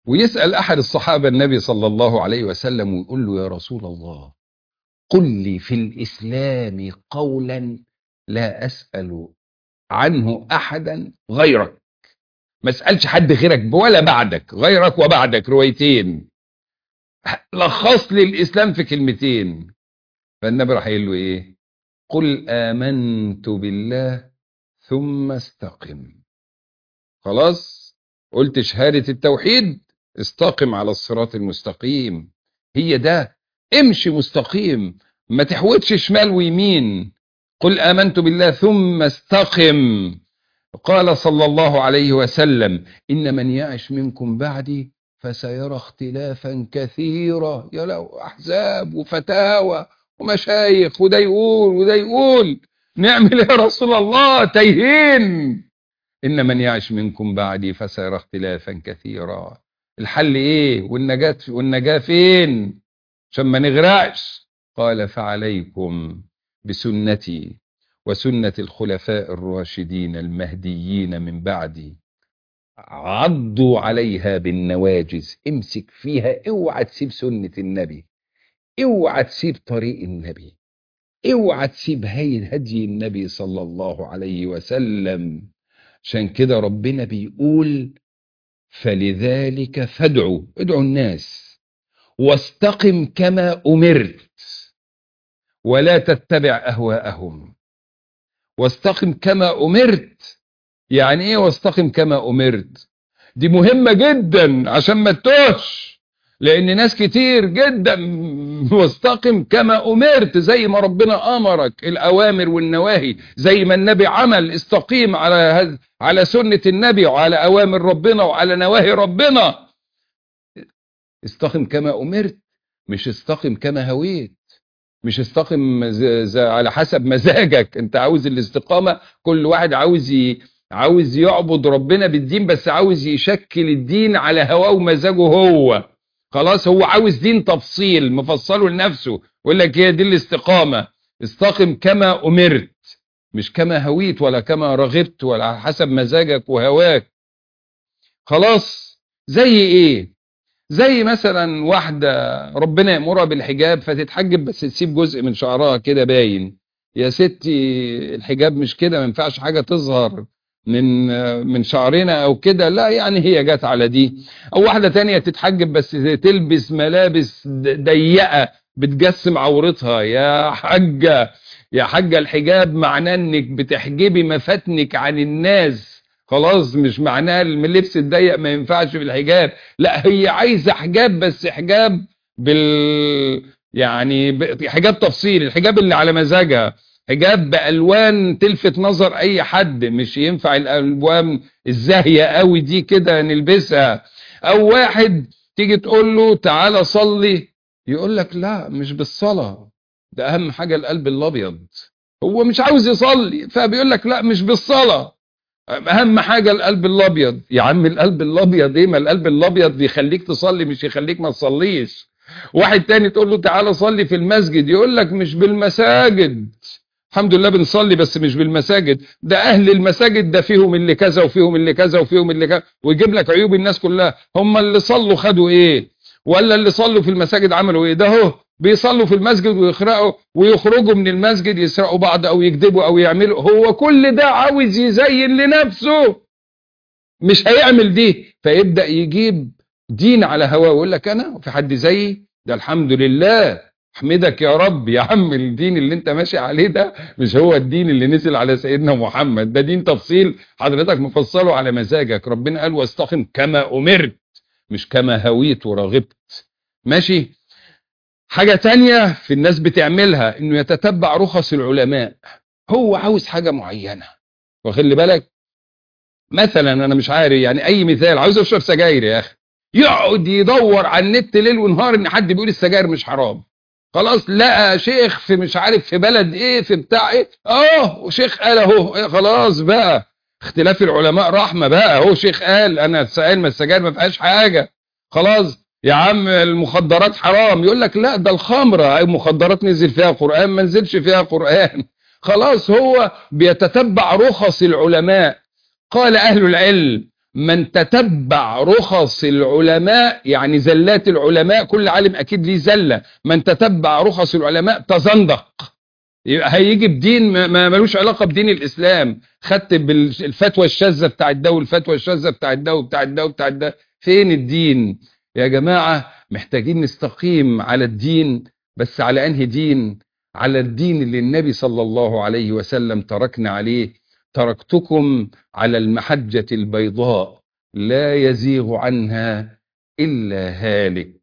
ويسأل أحد الصحابة النبي صلى الله عليه وسلم ويقول له: يا رسول الله، قل لي في الإسلام قولا لا أسأل عنه أحدا غيرك. ما اسألش حد غيرك ولا بعدك، غيرك وبعدك روايتين. لخص لي الإسلام في كلمتين. فالنبي راح يقول له إيه؟ قل آمنت بالله ثم استقم. خلاص قلت شهادة التوحيد، استقم على الصراط المستقيم. هي ده، امشي مستقيم، ما تحوتش شمال ويمين. قل آمنت بالله ثم استقم. قال صلى الله عليه وسلم: إن من يعش منكم بعدي فسيرى اختلافا كثيرا. يا له أحزاب وفتاوى ومشايخ، وده يقول وده يقول، نعمل يا رسول الله؟ تايهين. إن من يعش منكم بعدي فسيرى اختلافا كثيرا. الحل إيه؟ والنجاة فين عشان ما نغرقش؟ قال: فعليكم بسنتي وسنة الخلفاء الراشدين المهديين من بعدي، عضوا عليها بالنواجذ. امسك فيها، اوعى تسيب سنة النبي، اوعى تسيب طريق النبي، اوعى تسيب هدي النبي صلى الله عليه وسلم. عشان كده ربنا بيقول: فلذلك فادعوا، ادعوا الناس، واستقم كما أمرت ولا تتبع أهواءهم. واستقم كما أمرت، يعني ايه واستقم كما أمرت؟ دي مهمة جدا عشان ما تتوهش، لأن ناس كتير جدا واستقم كما أمرت، زي ما ربنا أمرك، الأوامر والنواهي، زي ما النبي عمل، استقيم على سنة النبي وعلى أوامر ربنا وعلى نواهي ربنا. استقم كما أمرت، مش استقم كما هويت، مش استقم على حسب مزاجك. انت عاوز الاستقامة، كل واحد عاوز يعبد ربنا بالدين، بس عاوز يشكل الدين على هواه ومزاجه هو. خلاص، هو عاوز دين تفصيل مفصله لنفسه، يقول لك هي دي الاستقامة. استقم كما أمرت، مش كما هويت ولا كما رغبت ولا على حسب مزاجك وهواك. خلاص. زي ايه؟ زي مثلا واحدة ربنا يأمرها بالحجاب فتتحجب بس تسيب جزء من شعرها كده باين. يا ستي الحجاب مش كده، ما ينفعش حاجة تظهر من شعرنا او كده، لا يعني هي جت على دي. او واحدة تانية تتحجب بس تلبس ملابس ضيقة بتجسم عورتها. يا حاجة، يا حاجة، الحجاب معناه انك بتحجبي مفاتنك عن الناس. خلاص، مش معناه اللبس الضيق ما ينفعش في الحجاب، لا، هي عايزة حجاب، بس حجاب يعني حجاب تفصيل، الحجاب اللي على مزاجها، حجاب بألوان تلفت نظر أي حد، مش ينفع الألوان الزاهية قوي دي كده نلبسها. أو واحد تيجي تقول له تعالى صلي، يقول لك لا مش بالصلاة، ده أهم حاجة القلب الأبيض. هو مش عاوز يصلي فبيقول لك لا مش بالصلاة، اهم حاجة القلب الابيض. يا عم القلب الابيض ايه؟ ما القلب الابيض بيخليك تصلي مش يخليك ما تصليش. واحد تاني تقول له تعالى صلي في المسجد، يقول لك مش بالمساجد. الحمد لله بنصلي بس مش بالمساجد، ده اهل المساجد ده فيهم اللي كذا وفيهم اللي كذا وفيهم اللي كذا، ويجيب لك عيوب الناس كلها. هم اللي صلوا خدوا ايه؟ ولا اللي صلوا في المساجد عملوا ايه؟ ده هو بيصلوا في المسجد ويخرقوا ويخرجوا من المسجد يسرقوا بعض او يكذبوا او يعملوا. هو كل ده عاوز يزين لنفسه، مش هيعمل دي، فيبدأ يجيب دين على هواه ويقول لك انا في حد زيي؟ ده الحمد لله، احمدك يا رب يا عم. الدين اللي انت ماشي عليه ده مش هو الدين اللي نزل على سيدنا محمد، ده دين تفصيل حضرتك مفصله على مزاجك. ربنا قال واستقم كما امرت، مش كما هويت ورغبت. ماشي. حاجة تانية في الناس بتعملها انه يتتبع رخص العلماء. هو عاوز حاجة معينة، واخلي بالك، مثلا انا مش عارف يعني اي مثال، عاوز اشرب سجاير يا اخي، يقعد يدور على النت ليل ونهار ان حد بيقول السجاير مش حرام. خلاص لقى شيخ في مش عارف في بلد ايه في بتاع ايه، وشيخ قال اهو، خلاص بقى اختلاف العلماء رحمة بقى، هو شيخ قال انا سائل ما السجاير ما فيهاش حاجة. خلاص يا عم المخدرات حرام، يقول لك لا ده الخمرة المخدرات نزل فيها قرآن ما نزلش فيها قرآن. خلاص هو بيتتبع رخص العلماء. قال أهل العلم من تتبع رخص العلماء، يعني زلات العلماء، كل عالم أكيد ليه زلة، من تتبع رخص العلماء تزندق. يبقى هيجي بدين ملوش علاقة بدين الإسلام، خدت بالفتوى الشاذة بتاع ده والفتوى الشاذة بتاع ده وبتاع ده وبتاع ده. فين الدين يا جماعة؟ محتاجين نستقيم على الدين، بس على أنهي دين؟ على الدين اللي النبي صلى الله عليه وسلم تركنا عليه. تركتكم على المحجة البيضاء لا يزيغ عنها إلا هالك.